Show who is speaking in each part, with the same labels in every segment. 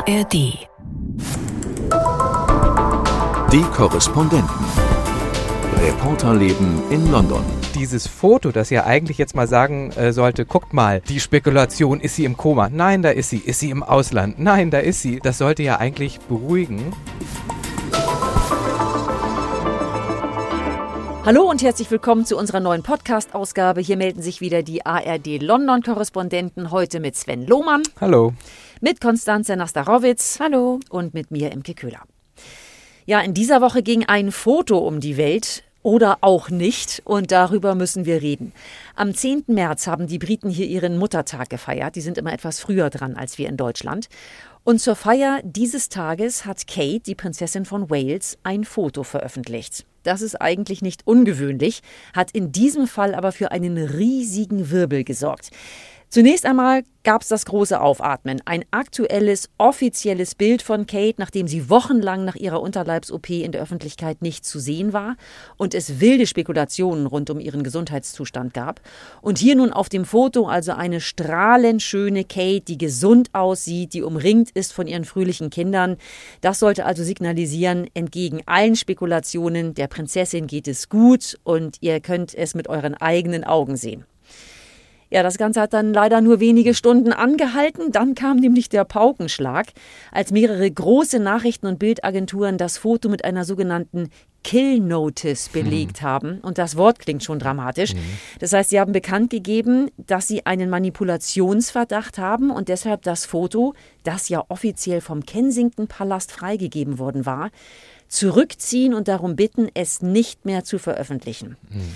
Speaker 1: ARD.
Speaker 2: Die Korrespondenten. Reporterleben in London.
Speaker 3: Dieses Foto, das ja eigentlich jetzt mal sagen sollte, guckt mal, die Spekulation, ist sie im Koma? Nein, da ist sie im Ausland? Nein, da ist sie. Das sollte ja eigentlich beruhigen.
Speaker 4: Hallo und herzlich willkommen zu unserer neuen Podcast-Ausgabe. Hier melden sich wieder die ARD-London-Korrespondenten, heute mit Sven Lohmann.
Speaker 3: Hallo.
Speaker 4: Mit Konstanze Nastarowitz. Hallo. Und mit mir, Imke Köhler. Ja, in dieser Woche ging ein Foto um die Welt. Oder auch nicht. Und darüber müssen wir reden. Am 10. März haben die Briten hier ihren Muttertag gefeiert. Die sind immer etwas früher dran als wir in Deutschland. Und zur Feier dieses Tages hat Kate, die Prinzessin von Wales, ein Foto veröffentlicht. Das ist eigentlich nicht ungewöhnlich, hat in diesem Fall aber für einen riesigen Wirbel gesorgt. Zunächst einmal gab es das große Aufatmen. Ein aktuelles, offizielles Bild von Kate, nachdem sie wochenlang nach ihrer Unterleibs-OP in der Öffentlichkeit nicht zu sehen war und es wilde Spekulationen rund um ihren Gesundheitszustand gab. Und hier nun auf dem Foto also eine strahlend schöne Kate, die gesund aussieht, die umringt ist von ihren fröhlichen Kindern. Das sollte also signalisieren, entgegen allen Spekulationen, der Prinzessin geht es gut und ihr könnt es mit euren eigenen Augen sehen. Ja, das Ganze hat dann leider nur wenige Stunden angehalten. Dann kam nämlich der Paukenschlag, als mehrere große Nachrichten- und Bildagenturen das Foto mit einer sogenannten Kill Notice belegt haben. Und das Wort klingt schon dramatisch. Das heißt, sie haben bekannt gegeben, dass sie einen Manipulationsverdacht haben und deshalb das Foto, das ja offiziell vom Kensington-Palast freigegeben worden war, zurückziehen und darum bitten, es nicht mehr zu veröffentlichen.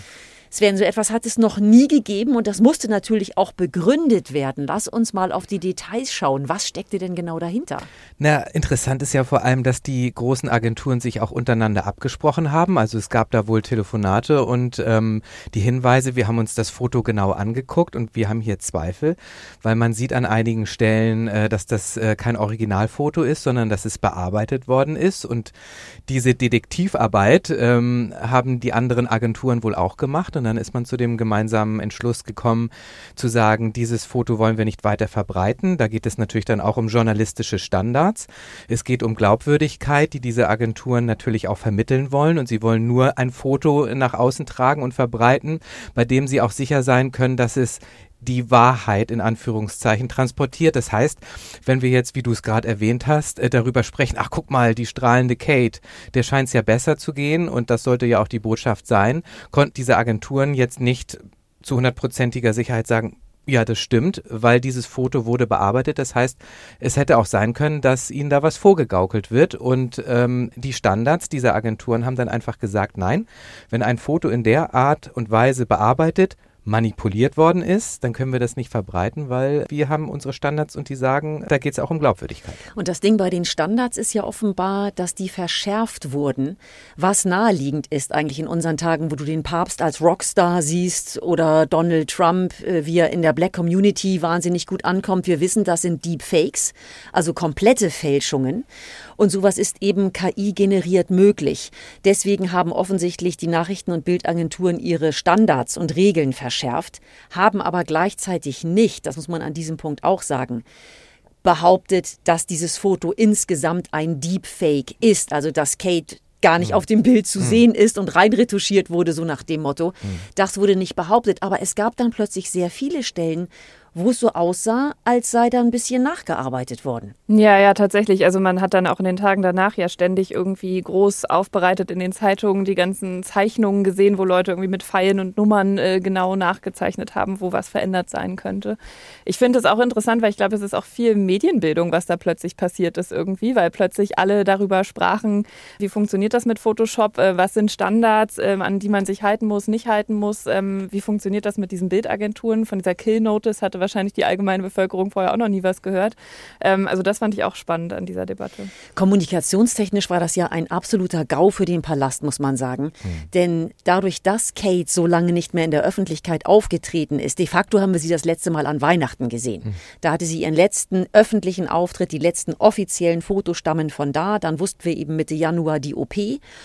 Speaker 4: Sven, so etwas hat es noch nie gegeben und das musste natürlich auch begründet werden. Lass uns mal auf die Details schauen. Was steckte denn genau dahinter?
Speaker 3: Na, interessant ist ja vor allem, dass die großen Agenturen sich auch untereinander abgesprochen haben. Also es gab da wohl Telefonate und die Hinweise, wir haben uns das Foto genau angeguckt und wir haben hier Zweifel, weil man sieht an einigen Stellen, dass das kein Originalfoto ist, sondern dass es bearbeitet worden ist. Und diese Detektivarbeit haben die anderen Agenturen wohl auch gemacht. Und dann ist man zu dem gemeinsamen Entschluss gekommen, zu sagen, dieses Foto wollen wir nicht weiter verbreiten. Da geht es natürlich dann auch um journalistische Standards. Es geht um Glaubwürdigkeit, die diese Agenturen natürlich auch vermitteln wollen. Und sie wollen nur ein Foto nach außen tragen und verbreiten, bei dem sie auch sicher sein können, dass es die Wahrheit in Anführungszeichen transportiert. Das heißt, wenn wir jetzt, wie du es gerade erwähnt hast, darüber sprechen, ach guck mal, die strahlende Kate, der scheint es ja besser zu gehen und das sollte ja auch die Botschaft sein, konnten diese Agenturen jetzt nicht zu 100%iger Sicherheit sagen, ja, das stimmt, weil dieses Foto wurde bearbeitet. Das heißt, es hätte auch sein können, dass ihnen da was vorgegaukelt wird. Und die Standards dieser Agenturen haben dann einfach gesagt, nein, wenn ein Foto in der Art und Weise bearbeitet, manipuliert worden ist, dann können wir das nicht verbreiten, weil wir haben unsere Standards und die sagen, da geht es auch um Glaubwürdigkeit.
Speaker 4: Und das Ding bei den Standards ist ja offenbar, dass die verschärft wurden, was naheliegend ist eigentlich in unseren Tagen, wo du den Papst als Rockstar siehst oder Donald Trump, wie er in der Black Community wahnsinnig gut ankommt. Wir wissen, das sind Deepfakes, also komplette Fälschungen. Und sowas ist eben KI-generiert möglich. Deswegen haben offensichtlich die Nachrichten- und Bildagenturen ihre Standards und Regeln verschärft, haben aber gleichzeitig nicht, das muss man an diesem Punkt auch sagen, behauptet, dass dieses Foto insgesamt ein Deepfake ist, also dass Kate gar nicht auf dem Bild zu sehen ist und reinretuschiert wurde, so nach dem Motto. Das wurde nicht behauptet, aber es gab dann plötzlich sehr viele Stellen, wo es so aussah, als sei da ein bisschen nachgearbeitet worden.
Speaker 5: Ja, tatsächlich. Also man hat dann auch in den Tagen danach ja ständig irgendwie groß aufbereitet in den Zeitungen die ganzen Zeichnungen gesehen, wo Leute irgendwie mit Pfeilen und Nummern genau nachgezeichnet haben, wo was verändert sein könnte. Ich finde es auch interessant, weil ich glaube, es ist auch viel Medienbildung, was da plötzlich passiert ist irgendwie, weil plötzlich alle darüber sprachen, wie funktioniert das mit Photoshop, was sind Standards, an die man sich halten muss, nicht halten muss, wie funktioniert das mit diesen Bildagenturen. Von dieser Kill Notice hatte wahrscheinlich die allgemeine Bevölkerung vorher auch noch nie was gehört. Also das fand ich auch spannend an dieser Debatte.
Speaker 4: Kommunikationstechnisch war das ja ein absoluter GAU für den Palast, muss man sagen. Denn dadurch, dass Kate so lange nicht mehr in der Öffentlichkeit aufgetreten ist, de facto haben wir sie das letzte Mal an Weihnachten gesehen. Da hatte sie ihren letzten öffentlichen Auftritt, die letzten offiziellen Fotos stammen von da. Dann wussten wir eben Mitte Januar die OP.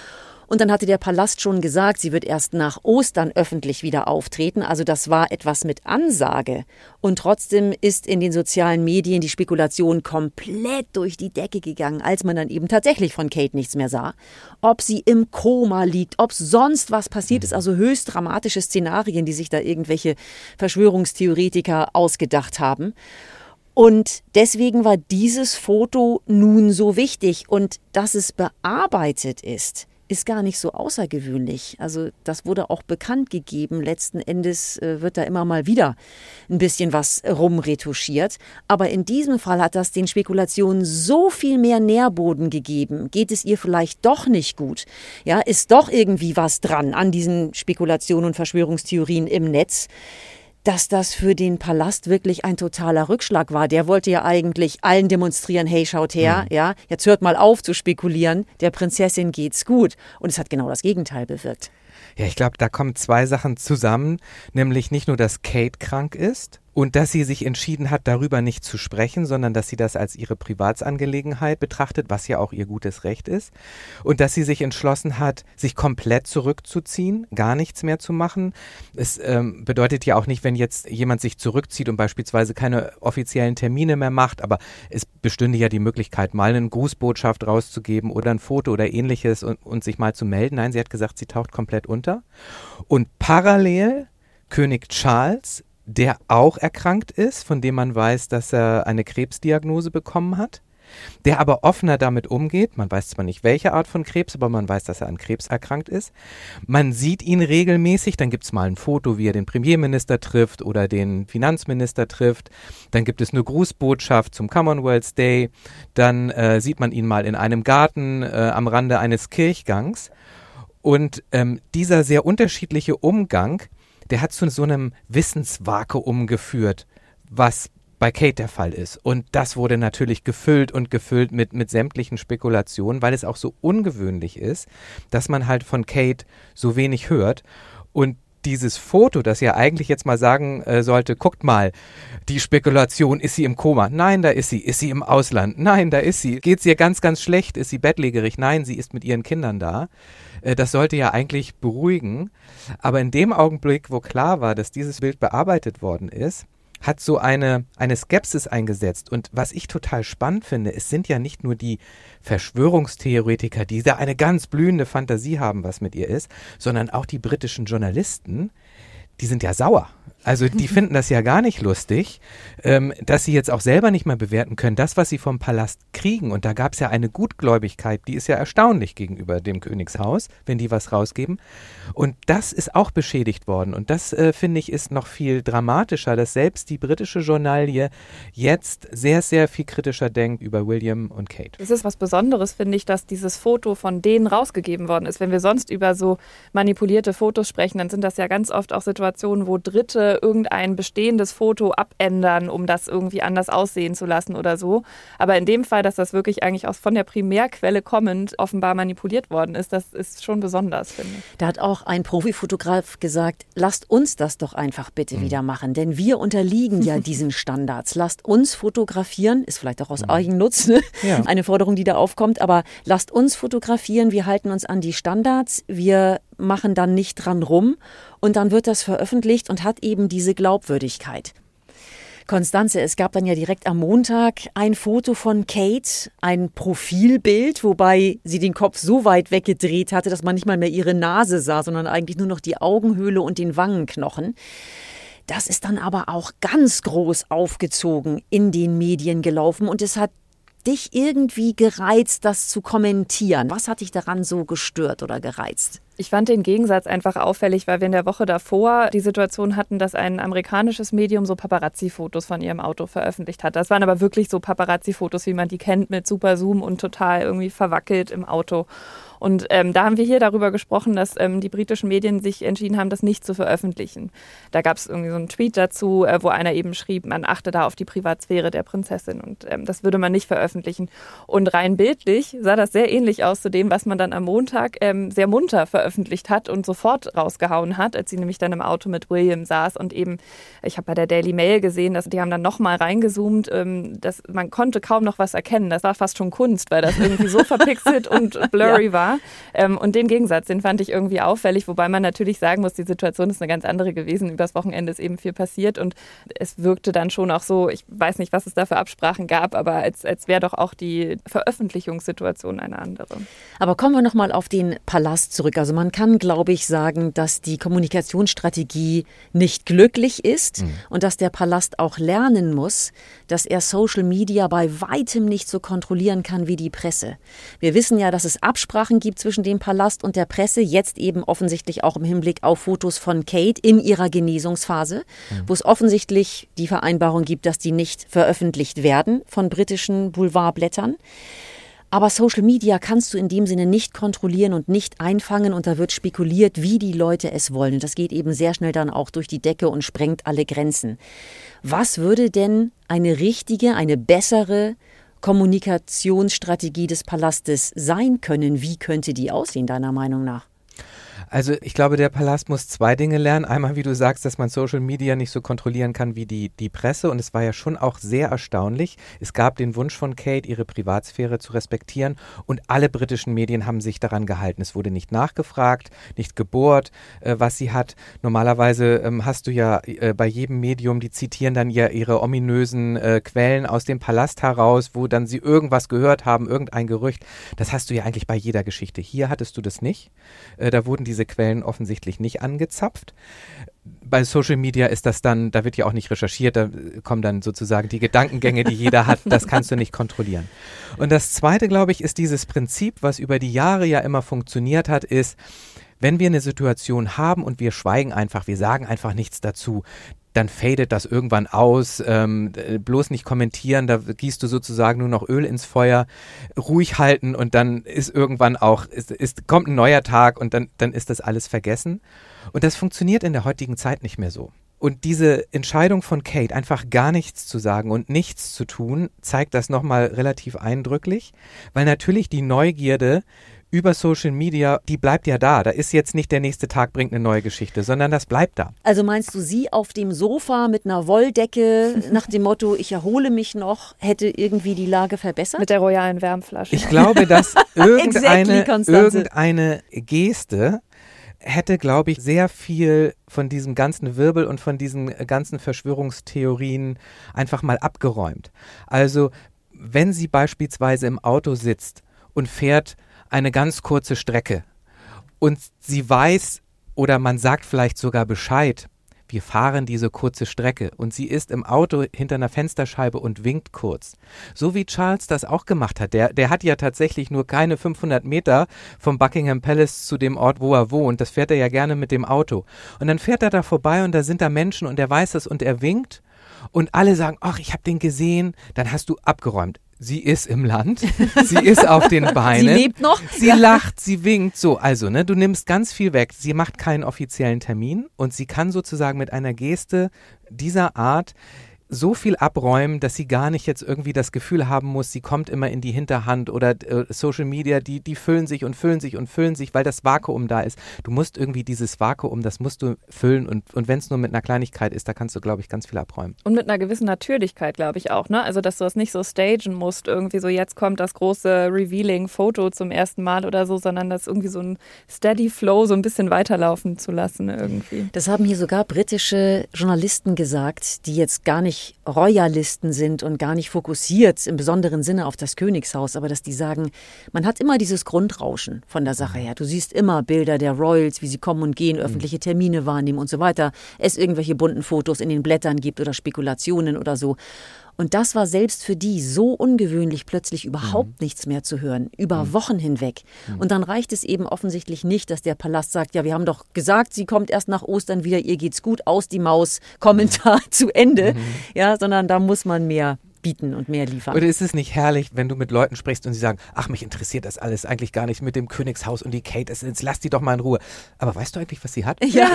Speaker 4: Und dann hatte der Palast schon gesagt, sie wird erst nach Ostern öffentlich wieder auftreten. Also das war etwas mit Ansage. Und trotzdem ist in den sozialen Medien die Spekulation komplett durch die Decke gegangen, als man dann eben tatsächlich von Kate nichts mehr sah. Ob sie im Koma liegt, ob sonst was passiert ist, also höchst dramatische Szenarien, die sich da irgendwelche Verschwörungstheoretiker ausgedacht haben. Und deswegen war dieses Foto nun so wichtig. Und dass es bearbeitet ist gar nicht so außergewöhnlich. Also das wurde auch bekannt gegeben. Letzten Endes wird da immer mal wieder ein bisschen was rumretuschiert. Aber in diesem Fall hat das den Spekulationen so viel mehr Nährboden gegeben. Geht es ihr vielleicht doch nicht gut? Ja, ist doch irgendwie was dran an diesen Spekulationen und Verschwörungstheorien im Netz, dass das für den Palast wirklich ein totaler Rückschlag war. Der wollte ja eigentlich allen demonstrieren, hey, schaut her, ja, jetzt hört mal auf zu spekulieren, der Prinzessin geht's gut. Und es hat genau das Gegenteil bewirkt.
Speaker 3: Ja, ich glaube, da kommen zwei Sachen zusammen, nämlich nicht nur, dass Kate krank ist und dass sie sich entschieden hat, darüber nicht zu sprechen, sondern dass sie das als ihre Privatsangelegenheit betrachtet, was ja auch ihr gutes Recht ist, und dass sie sich entschlossen hat, sich komplett zurückzuziehen, gar nichts mehr zu machen. Es bedeutet ja auch nicht, wenn jetzt jemand sich zurückzieht und beispielsweise keine offiziellen Termine mehr macht, aber es bestünde ja die Möglichkeit, mal eine Grußbotschaft rauszugeben oder ein Foto oder ähnliches und sich mal zu melden. Nein, sie hat gesagt, sie taucht komplett unter. Und parallel König Charles, der auch erkrankt ist, von dem man weiß, dass er eine Krebsdiagnose bekommen hat, der aber offener damit umgeht. Man weiß zwar nicht, welche Art von Krebs, aber man weiß, dass er an Krebs erkrankt ist. Man sieht ihn regelmäßig, dann gibt es mal ein Foto, wie er den Premierminister trifft oder den Finanzminister trifft. Dann gibt es eine Grußbotschaft zum Commonwealth Day. Dann sieht man ihn mal in einem Garten am Rande eines Kirchgangs. Und dieser sehr unterschiedliche Umgang, der hat zu so einem Wissensvakuum geführt, was bei Kate der Fall ist. Und das wurde natürlich gefüllt mit sämtlichen Spekulationen, weil es auch so ungewöhnlich ist, dass man halt von Kate so wenig hört. Und dieses Foto, das ja eigentlich jetzt mal sagen sollte, guckt mal, die Spekulation, ist sie im Koma? Nein, da ist sie im Ausland? Nein, da ist sie. Geht's ihr ganz, ganz schlecht? Ist sie bettlägerig? Nein, sie ist mit ihren Kindern da. Das sollte ja eigentlich beruhigen. Aber in dem Augenblick, wo klar war, dass dieses Bild bearbeitet worden ist, hat so eine Skepsis eingesetzt. Und was ich total spannend finde, es sind ja nicht nur die Verschwörungstheoretiker, die da eine ganz blühende Fantasie haben, was mit ihr ist, sondern auch die britischen Journalisten, die sind ja sauer. Also die finden das ja gar nicht lustig, dass sie jetzt auch selber nicht mehr bewerten können, das, was sie vom Palast kriegen. Und da gab es ja eine Gutgläubigkeit, die ist ja erstaunlich gegenüber dem Königshaus, wenn die was rausgeben. Und das ist auch beschädigt worden. Und das, finde ich, ist noch viel dramatischer, dass selbst die britische Journalie jetzt sehr, sehr viel kritischer denkt über William und Kate.
Speaker 5: Es ist was Besonderes, finde ich, dass dieses Foto von denen rausgegeben worden ist. Wenn wir sonst über so manipulierte Fotos sprechen, dann sind das ja ganz oft auch Situationen, wo Dritte irgendein bestehendes Foto abändern, um das irgendwie anders aussehen zu lassen oder so. Aber in dem Fall, dass das wirklich eigentlich aus von der Primärquelle kommend offenbar manipuliert worden ist, das ist schon besonders, finde ich.
Speaker 4: Da hat auch ein Profifotograf gesagt, lasst uns das doch einfach bitte wieder machen, denn wir unterliegen ja diesen Standards. Lasst uns fotografieren, ist vielleicht auch aus Eigennutz, ne? Ja. Eine Forderung, die da aufkommt, aber lasst uns fotografieren, wir halten uns an die Standards, wir machen dann nicht dran rum und dann wird das veröffentlicht und hat eben diese Glaubwürdigkeit. Konstanze, es gab dann ja direkt am Montag ein Foto von Kate, ein Profilbild, wobei sie den Kopf so weit weggedreht hatte, dass man nicht mal mehr ihre Nase sah, sondern eigentlich nur noch die Augenhöhle und den Wangenknochen. Das ist dann aber auch ganz groß aufgezogen in den Medien gelaufen und es hat dich irgendwie gereizt, das zu kommentieren. Was hat dich daran so gestört oder gereizt?
Speaker 5: Ich fand den Gegensatz einfach auffällig, weil wir in der Woche davor die Situation hatten, dass ein amerikanisches Medium so Paparazzi-Fotos von ihrem Auto veröffentlicht hat. Das waren aber wirklich so Paparazzi-Fotos, wie man die kennt, mit super Zoom und total irgendwie verwackelt im Auto. Und da haben wir hier darüber gesprochen, dass die britischen Medien sich entschieden haben, das nicht zu veröffentlichen. Da gab es irgendwie so einen Tweet dazu, wo einer eben schrieb, man achte da auf die Privatsphäre der Prinzessin und das würde man nicht veröffentlichen. Und rein bildlich sah das sehr ähnlich aus zu dem, was man dann am Montag sehr munter veröffentlicht veröffentlicht hat und sofort rausgehauen hat, als sie nämlich dann im Auto mit William saß und eben, ich habe bei der Daily Mail gesehen, dass die haben dann nochmal reingezoomt, dass man konnte kaum noch was erkennen. Das war fast schon Kunst, weil das irgendwie so verpixelt und blurry war. Und den Gegensatz, den fand ich irgendwie auffällig, wobei man natürlich sagen muss, die Situation ist eine ganz andere gewesen. Übers Wochenende ist eben viel passiert und es wirkte dann schon auch so, ich weiß nicht, was es da für Absprachen gab, aber als wäre doch auch die Veröffentlichungssituation eine andere.
Speaker 4: Aber kommen wir nochmal auf den Palast zurück. Also man kann, glaube ich, sagen, dass die Kommunikationsstrategie nicht glücklich ist und dass der Palast auch lernen muss, dass er Social Media bei weitem nicht so kontrollieren kann wie die Presse. Wir wissen ja, dass es Absprachen gibt zwischen dem Palast und der Presse, jetzt eben offensichtlich auch im Hinblick auf Fotos von Kate in ihrer Genesungsphase, wo es offensichtlich die Vereinbarung gibt, dass die nicht veröffentlicht werden von britischen Boulevardblättern. Aber Social Media kannst du in dem Sinne nicht kontrollieren und nicht einfangen und da wird spekuliert, wie die Leute es wollen. Und das geht eben sehr schnell dann auch durch die Decke und sprengt alle Grenzen. Was würde denn eine richtige, eine bessere Kommunikationsstrategie des Palastes sein können? Wie könnte die aussehen, deiner Meinung nach?
Speaker 3: Also ich glaube, der Palast muss zwei Dinge lernen. Einmal, wie du sagst, dass man Social Media nicht so kontrollieren kann wie die Presse. Und es war ja schon auch sehr erstaunlich. Es gab den Wunsch von Kate, ihre Privatsphäre zu respektieren. Und alle britischen Medien haben sich daran gehalten. Es wurde nicht nachgefragt, nicht gebohrt, was sie hat. Normalerweise hast du ja bei jedem Medium, die zitieren dann ihre ominösen Quellen aus dem Palast heraus, wo dann sie irgendwas gehört haben, irgendein Gerücht. Das hast du ja eigentlich bei jeder Geschichte. Hier hattest du das nicht. Da wurden diese Quellen offensichtlich nicht angezapft. Bei Social Media ist das dann, da wird ja auch nicht recherchiert, da kommen dann sozusagen die Gedankengänge, die jeder hat, das kannst du nicht kontrollieren. Und das Zweite, glaube ich, ist dieses Prinzip, was über die Jahre ja immer funktioniert hat, ist, wenn wir eine Situation haben und wir schweigen einfach, wir sagen einfach nichts dazu, dann fadet das irgendwann aus, bloß nicht kommentieren, da gießt du sozusagen nur noch Öl ins Feuer, ruhig halten und dann ist irgendwann auch, kommt ein neuer Tag und dann ist das alles vergessen. Und das funktioniert in der heutigen Zeit nicht mehr so. Und diese Entscheidung von Kate, einfach gar nichts zu sagen und nichts zu tun, zeigt das nochmal relativ eindrücklich, weil natürlich die Neugierde über Social Media, die bleibt ja da. Da ist jetzt nicht der nächste Tag bringt eine neue Geschichte, sondern das bleibt da.
Speaker 4: Also meinst du, sie auf dem Sofa mit einer Wolldecke nach dem Motto, ich erhole mich noch, hätte irgendwie die Lage verbessert?
Speaker 5: Mit der royalen Wärmflasche.
Speaker 3: Ich glaube, dass irgendeine Geste hätte, glaube ich, sehr viel von diesem ganzen Wirbel und von diesen ganzen Verschwörungstheorien einfach mal abgeräumt. Also, wenn sie beispielsweise im Auto sitzt und fährt eine ganz kurze Strecke und sie weiß oder man sagt vielleicht sogar Bescheid, wir fahren diese kurze Strecke und sie ist im Auto hinter einer Fensterscheibe und winkt kurz. So wie Charles das auch gemacht hat. Der hat ja tatsächlich nur keine 500 Meter vom Buckingham Palace zu dem Ort, wo er wohnt. Das fährt er ja gerne mit dem Auto. Und dann fährt er da vorbei und da sind da Menschen und er weiß das und er winkt und alle sagen, ach, ich habe den gesehen. Dann hast du abgeräumt. Sie ist im Land, sie ist auf den Beinen.
Speaker 4: Sie lebt noch.
Speaker 3: Sie lacht, sie winkt. So, also, du nimmst ganz viel weg. Sie macht keinen offiziellen Termin und sie kann sozusagen mit einer Geste dieser Art so viel abräumen, dass sie gar nicht jetzt irgendwie das Gefühl haben muss, sie kommt immer in die Hinterhand oder Social Media, die füllen sich und füllen sich und füllen sich, weil das Vakuum da ist. Du musst irgendwie dieses Vakuum, das musst du füllen und wenn es nur mit einer Kleinigkeit ist, da kannst du, glaube ich, ganz viel abräumen.
Speaker 5: Und mit einer gewissen Natürlichkeit, glaube ich auch, ne? Also, dass du das nicht so stagen musst, irgendwie so jetzt kommt das große Revealing-Foto zum ersten Mal oder so, sondern das irgendwie so ein Steady Flow so ein bisschen weiterlaufen zu lassen irgendwie.
Speaker 4: Das haben hier sogar britische Journalisten gesagt, die jetzt gar nicht Royalisten sind und gar nicht fokussiert im besonderen Sinne auf das Königshaus, aber dass die sagen, man hat immer dieses Grundrauschen von der Sache her. Du siehst immer Bilder der Royals, wie sie kommen und gehen, öffentliche Termine wahrnehmen und so weiter. Es irgendwelche bunten Fotos in den Blättern gibt oder Spekulationen oder so. Und das war selbst für die so ungewöhnlich, plötzlich überhaupt nichts mehr zu hören, über Wochen hinweg. Und dann reicht es eben offensichtlich nicht, dass der Palast sagt, ja, wir haben doch gesagt, sie kommt erst nach Ostern wieder, ihr geht's gut, aus die Maus, Kommentar zu Ende. Ja, sondern da muss man mehr bieten und mehr liefern.
Speaker 3: Oder ist es nicht herrlich, wenn du mit Leuten sprichst und sie sagen, ach, mich interessiert das alles eigentlich gar nicht mit dem Königshaus und die Kate, jetzt lass die doch mal in Ruhe. Aber weißt du eigentlich, was sie hat?
Speaker 5: Ja,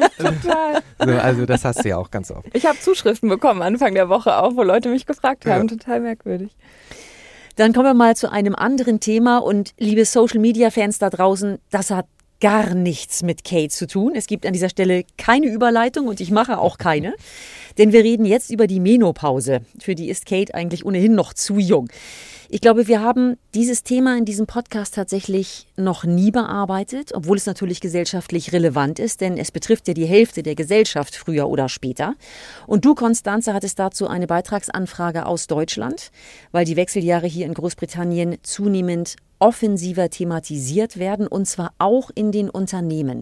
Speaker 5: total.
Speaker 3: So, also das hast du ja auch ganz oft.
Speaker 5: Ich habe Zuschriften bekommen Anfang der Woche auch, wo Leute mich gefragt haben. Total merkwürdig.
Speaker 4: Dann kommen wir mal zu einem anderen Thema und liebe Social-Media-Fans da draußen, das hat gar nichts mit Kate zu tun. Es gibt an dieser Stelle keine Überleitung und ich mache auch keine. Denn wir reden jetzt über die Menopause. Für die ist Kate eigentlich ohnehin noch zu jung. Ich glaube, wir haben dieses Thema in diesem Podcast tatsächlich noch nie bearbeitet, obwohl es natürlich gesellschaftlich relevant ist, denn es betrifft ja die Hälfte der Gesellschaft früher oder später. Und du, Constanze, hattest dazu eine Beitragsanfrage aus Deutschland, weil die Wechseljahre hier in Großbritannien zunehmend offensiver thematisiert werden, und zwar auch in den Unternehmen.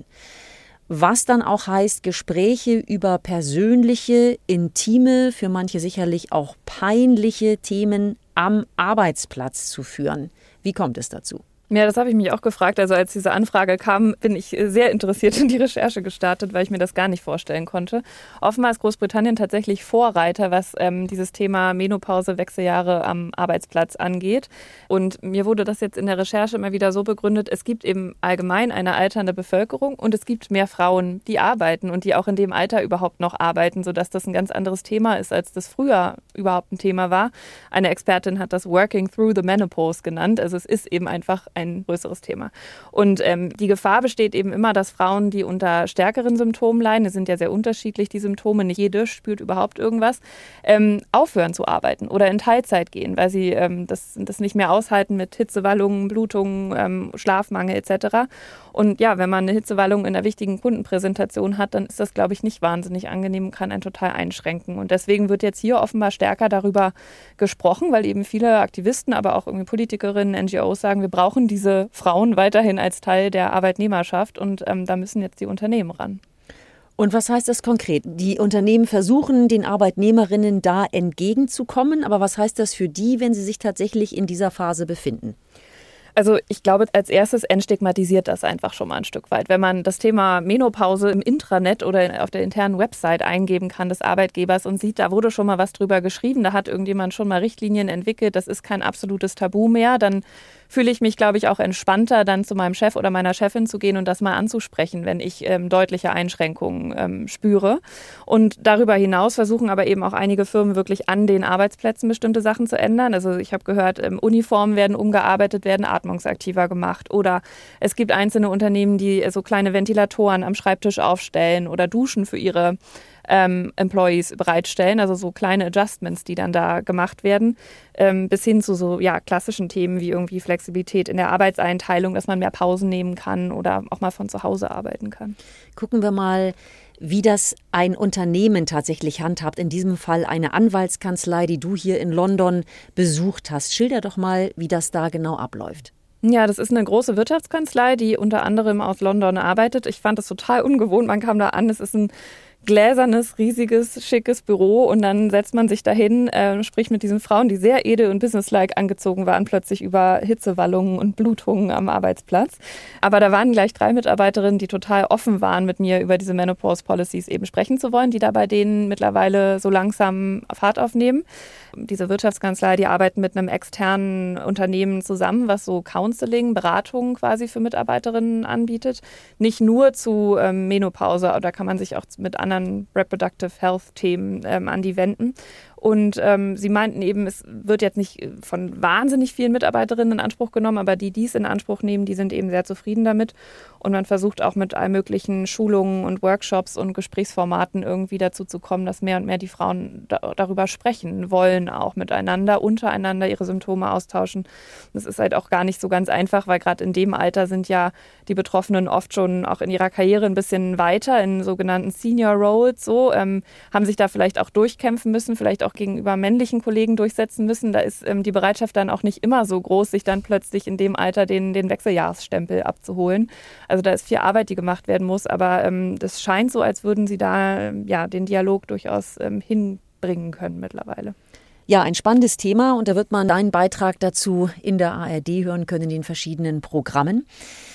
Speaker 4: Was dann auch heißt, Gespräche über persönliche, intime, für manche sicherlich auch peinliche Themen am Arbeitsplatz zu führen. Wie kommt es dazu?
Speaker 5: Ja, das habe ich mich auch gefragt. Also als diese Anfrage kam, bin ich sehr interessiert in die Recherche gestartet, weil ich mir das gar nicht vorstellen konnte. Offenbar ist Großbritannien tatsächlich Vorreiter, was dieses Thema Menopause, Wechseljahre am Arbeitsplatz angeht. Und mir wurde das jetzt in der Recherche immer wieder so begründet, es gibt eben allgemein eine alternde Bevölkerung und es gibt mehr Frauen, die arbeiten und die auch in dem Alter überhaupt noch arbeiten, sodass das ein ganz anderes Thema ist, als das früher überhaupt ein Thema war. Eine Expertin hat das Working Through the Menopause genannt. Also es ist eben einfach ein größeres Thema. Und die Gefahr besteht eben immer, dass Frauen, die unter stärkeren Symptomen leiden, es sind ja sehr unterschiedlich, die Symptome, nicht jede spürt überhaupt irgendwas, aufhören zu arbeiten oder in Teilzeit gehen, weil sie das nicht mehr aushalten mit Hitzewallungen, Blutungen, Schlafmangel etc. Und ja, wenn man eine Hitzewallung in einer wichtigen Kundenpräsentation hat, dann ist das, glaube ich, nicht wahnsinnig angenehm und kann einen total einschränken. Und deswegen wird jetzt hier offenbar stärker darüber gesprochen, weil eben viele Aktivisten, aber auch irgendwie Politikerinnen, NGOs sagen, wir brauchen diese Frauen weiterhin als Teil der Arbeitnehmerschaft und da müssen jetzt die Unternehmen ran.
Speaker 4: Und was heißt das konkret? Die Unternehmen versuchen, den Arbeitnehmerinnen da entgegenzukommen, aber was heißt das für die, wenn sie sich tatsächlich in dieser Phase befinden?
Speaker 5: Also ich glaube, als erstes entstigmatisiert das einfach schon mal ein Stück weit. Wenn man das Thema Menopause im Intranet oder auf der internen Website eingeben kann des Arbeitgebers und sieht, da wurde schon mal was drüber geschrieben, da hat irgendjemand schon mal Richtlinien entwickelt, das ist kein absolutes Tabu mehr, dann fühle ich mich, glaube ich, auch entspannter, dann zu meinem Chef oder meiner Chefin zu gehen und das mal anzusprechen, wenn ich deutliche Einschränkungen spüre. Und darüber hinaus versuchen aber eben auch einige Firmen wirklich an den Arbeitsplätzen bestimmte Sachen zu ändern. Also ich habe gehört, Uniformen werden umgearbeitet, werden atmungsaktiver gemacht. Oder es gibt einzelne Unternehmen, die so kleine Ventilatoren am Schreibtisch aufstellen oder Duschen für ihre Employees bereitstellen, also so kleine Adjustments, die dann da gemacht werden, bis hin zu so klassischen Themen wie irgendwie Flexibilität in der Arbeitseinteilung, dass man mehr Pausen nehmen kann oder auch mal von zu Hause arbeiten kann.
Speaker 4: Gucken wir mal, wie das ein Unternehmen tatsächlich handhabt. In diesem Fall eine Anwaltskanzlei, die du hier in London besucht hast. Schilder doch mal, wie das da genau abläuft.
Speaker 5: Ja, das ist eine große Wirtschaftskanzlei, die unter anderem aus London arbeitet. Ich fand das total ungewohnt. Man kam da an, es ist ein gläsernes, riesiges, schickes Büro und dann setzt man sich dahin, spricht mit diesen Frauen, die sehr edel und businesslike angezogen waren, plötzlich über Hitzewallungen und Blutungen am Arbeitsplatz. Aber da waren gleich 3 Mitarbeiterinnen, die total offen waren, mit mir über diese Menopause-Policies eben sprechen zu wollen, die da bei denen mittlerweile so langsam Fahrt aufnehmen. Diese Wirtschaftskanzlei, die arbeiten mit einem externen Unternehmen zusammen, was so Counseling, Beratung quasi für Mitarbeiterinnen anbietet. Nicht nur zu Menopause, da kann man sich auch mit anderen Reproductive Health Themen an die wenden. Und sie meinten eben, es wird jetzt nicht von wahnsinnig vielen Mitarbeiterinnen in Anspruch genommen, aber die es in Anspruch nehmen, die sind eben sehr zufrieden damit. Und man versucht auch mit all möglichen Schulungen und Workshops und Gesprächsformaten irgendwie dazu zu kommen, dass mehr und mehr die Frauen darüber sprechen wollen, auch miteinander, untereinander ihre Symptome austauschen. Das ist halt auch gar nicht so ganz einfach, weil gerade in dem Alter sind ja die Betroffenen oft schon auch in ihrer Karriere ein bisschen weiter, in sogenannten Senior Roles, haben sich da vielleicht auch durchkämpfen müssen, vielleicht auch gegenüber männlichen Kollegen durchsetzen müssen. Da ist die Bereitschaft dann auch nicht immer so groß, sich dann plötzlich in dem Alter den Wechseljahresstempel abzuholen. Also da ist viel Arbeit, die gemacht werden muss, aber das scheint so, als würden sie da den Dialog durchaus hinbringen können mittlerweile.
Speaker 4: Ja, ein spannendes Thema und da wird man deinen Beitrag dazu in der ARD hören können, in den verschiedenen Programmen.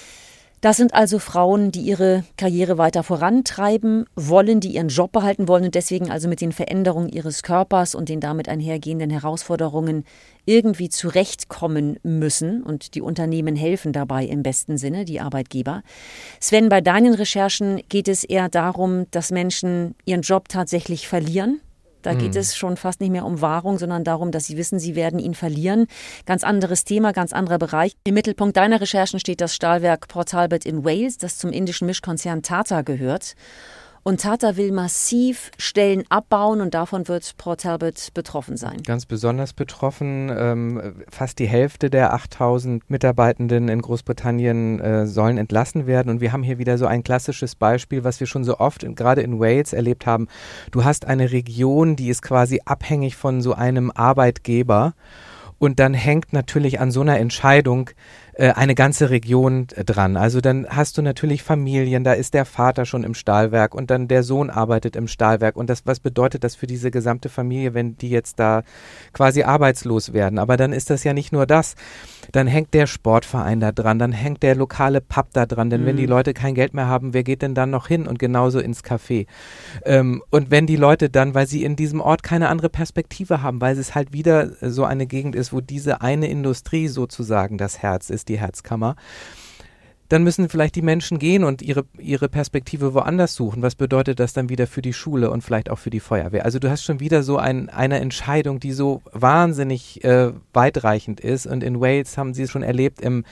Speaker 4: Das sind also Frauen, die ihre Karriere weiter vorantreiben wollen, die ihren Job behalten wollen und deswegen also mit den Veränderungen ihres Körpers und den damit einhergehenden Herausforderungen irgendwie zurechtkommen müssen. Und die Unternehmen helfen dabei im besten Sinne, die Arbeitgeber. Sven, bei deinen Recherchen geht es eher darum, dass Menschen ihren Job tatsächlich verlieren? Da geht es schon fast nicht mehr um Wahrung, sondern darum, dass sie wissen, sie werden ihn verlieren. Ganz anderes Thema, ganz anderer Bereich. Im Mittelpunkt deiner Recherchen steht das Stahlwerk Port Talbot in Wales, das zum indischen Mischkonzern Tata gehört. Und Tata will massiv Stellen abbauen und davon wird Port Talbot betroffen sein.
Speaker 3: Ganz besonders betroffen. Fast die Hälfte der 8.000 Mitarbeitenden in Großbritannien sollen entlassen werden. Und wir haben hier wieder so ein klassisches Beispiel, was wir schon so oft gerade in Wales erlebt haben. Du hast eine Region, die ist quasi abhängig von so einem Arbeitgeber. Und dann hängt natürlich an so einer Entscheidung eine ganze Region dran. Also dann hast du natürlich Familien, da ist der Vater schon im Stahlwerk und dann der Sohn arbeitet im Stahlwerk. Und was bedeutet das für diese gesamte Familie, wenn die jetzt da quasi arbeitslos werden? Aber dann ist das ja nicht nur das. Dann hängt der Sportverein da dran, dann hängt der lokale Pub da dran. Denn wenn die Leute kein Geld mehr haben, wer geht denn dann noch hin? Und genauso ins Café. Und wenn die Leute dann, weil sie in diesem Ort keine andere Perspektive haben, weil es halt wieder so eine Gegend ist, wo diese eine Industrie sozusagen das Herz ist, die Herzkammer, dann müssen vielleicht die Menschen gehen und ihre Perspektive woanders suchen. Was bedeutet das dann wieder für die Schule und vielleicht auch für die Feuerwehr? Also du hast schon wieder so eine Entscheidung, die so wahnsinnig weitreichend ist. Und in Wales haben sie es schon erlebt im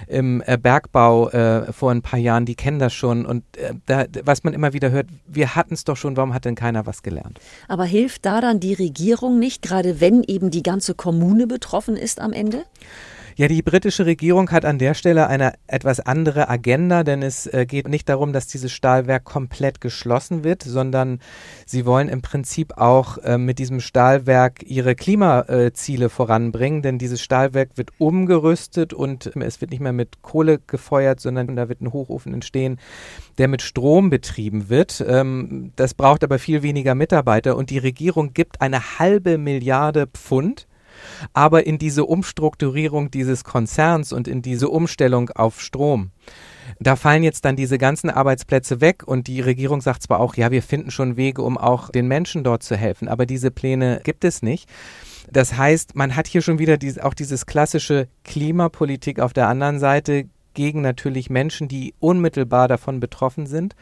Speaker 3: Bergbau vor ein paar Jahren, die kennen das schon. Und was man immer wieder hört, wir hatten es doch schon, warum hat denn keiner was gelernt?
Speaker 4: Aber hilft da dann die Regierung nicht, gerade wenn eben die ganze Kommune betroffen ist am Ende?
Speaker 3: Ja, die britische Regierung hat an der Stelle eine etwas andere Agenda, denn es geht nicht darum, dass dieses Stahlwerk komplett geschlossen wird, sondern sie wollen im Prinzip auch mit diesem Stahlwerk ihre Klimaziele voranbringen, denn dieses Stahlwerk wird umgerüstet und es wird nicht mehr mit Kohle gefeuert, sondern da wird ein Hochofen entstehen, der mit Strom betrieben wird. Das braucht aber viel weniger Mitarbeiter und die Regierung gibt 1,5 Milliarden Pfund aber in diese Umstrukturierung dieses Konzerns und in diese Umstellung auf Strom. Da fallen jetzt dann diese ganzen Arbeitsplätze weg und die Regierung sagt zwar auch, ja, wir finden schon Wege, um auch den Menschen dort zu helfen, aber diese Pläne gibt es nicht. Das heißt, man hat hier schon wieder auch dieses klassische Klimapolitik auf der anderen Seite gegen natürlich Menschen, die unmittelbar davon betroffen sind.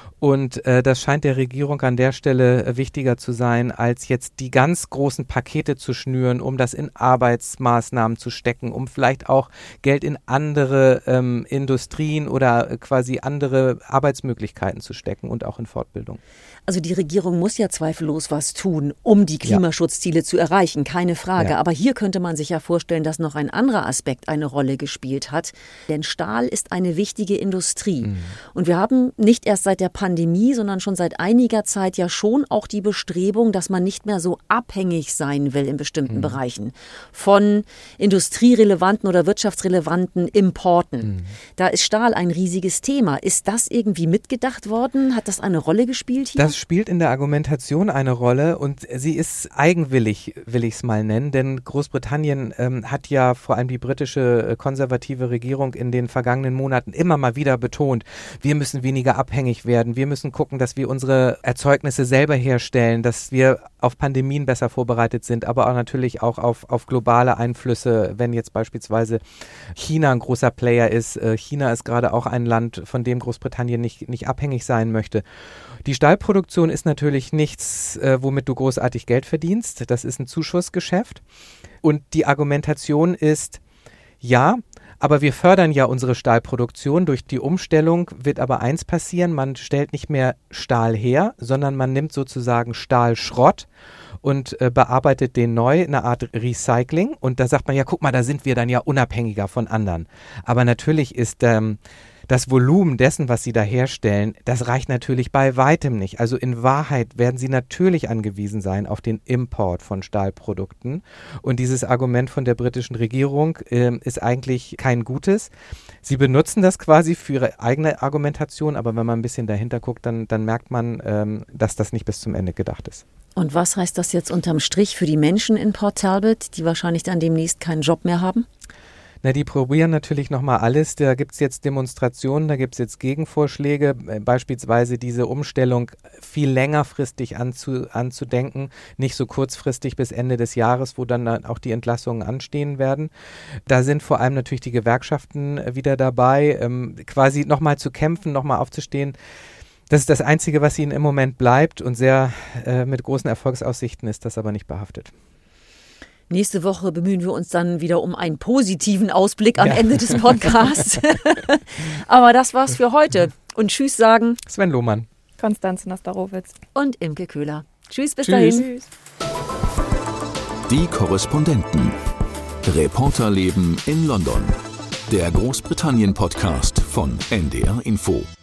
Speaker 3: Und das scheint der Regierung an der Stelle wichtiger zu sein, als jetzt die ganz großen Pakete zu schnüren, um das in Arbeitsmaßnahmen zu stecken, um vielleicht auch Geld in andere Industrien oder quasi andere Arbeitsmöglichkeiten zu stecken und auch in Fortbildung.
Speaker 4: Also die Regierung muss ja zweifellos was tun, um die Klimaschutzziele zu erreichen, keine Frage. Ja. Aber hier könnte man sich ja vorstellen, dass noch ein anderer Aspekt eine Rolle gespielt hat. Denn Stahl ist eine wichtige Industrie. Und wir haben nicht erst seit der Pandemie, sondern schon seit einiger Zeit ja schon auch die Bestrebung, dass man nicht mehr so abhängig sein will in bestimmten Bereichen von industrierelevanten oder wirtschaftsrelevanten Importen. Da ist Stahl ein riesiges Thema. Ist das irgendwie mitgedacht worden? Hat das eine Rolle gespielt hier?
Speaker 3: Das spielt in der Argumentation eine Rolle und sie ist eigenwillig, will ich es mal nennen, denn Großbritannien hat ja vor allem die britische konservative Regierung in den vergangenen Monaten immer mal wieder betont, wir müssen weniger abhängig werden, wir müssen gucken, dass wir unsere Erzeugnisse selber herstellen, dass wir auf Pandemien besser vorbereitet sind, aber auch natürlich auch auf globale Einflüsse, wenn jetzt beispielsweise China ein großer Player ist. China ist gerade auch ein Land, von dem Großbritannien nicht abhängig sein möchte. Die Stahlproduktion ist natürlich nichts, womit du großartig Geld verdienst. Das ist ein Zuschussgeschäft. Und die Argumentation ist, ja, aber wir fördern ja unsere Stahlproduktion. Durch die Umstellung wird aber eins passieren, man stellt nicht mehr Stahl her, sondern man nimmt sozusagen Stahlschrott und bearbeitet den neu, eine Art Recycling. Und da sagt man, ja, guck mal, da sind wir dann ja unabhängiger von anderen. Aber natürlich ist das Volumen dessen, was sie da herstellen, das reicht natürlich bei weitem nicht. Also in Wahrheit werden sie natürlich angewiesen sein auf den Import von Stahlprodukten. Und dieses Argument von der britischen Regierung ist eigentlich kein gutes. Sie benutzen das quasi für ihre eigene Argumentation, aber wenn man ein bisschen dahinter guckt, dann merkt man, dass das nicht bis zum Ende gedacht ist.
Speaker 4: Und was heißt das jetzt unterm Strich für die Menschen in Port Talbot, die wahrscheinlich dann demnächst keinen Job mehr haben?
Speaker 3: Na, die probieren natürlich nochmal alles. Da gibt es jetzt Demonstrationen, da gibt es jetzt Gegenvorschläge, beispielsweise diese Umstellung viel längerfristig anzudenken, nicht so kurzfristig bis Ende des Jahres, wo dann auch die Entlassungen anstehen werden. Da sind vor allem natürlich die Gewerkschaften wieder dabei, quasi nochmal zu kämpfen, nochmal aufzustehen. Das ist das Einzige, was ihnen im Moment bleibt und sehr mit großen Erfolgsaussichten ist das aber nicht behaftet.
Speaker 4: Nächste Woche bemühen wir uns dann wieder um einen positiven Ausblick am Ende des Podcasts. Aber das war's für heute. Und tschüss sagen
Speaker 3: Sven Lohmann,
Speaker 5: Konstanze Nastarowitz
Speaker 4: und Imke Köhler. Tschüss, bis dahin.
Speaker 2: Die Korrespondenten. Reporterleben in London. Der Großbritannien-Podcast von NDR Info.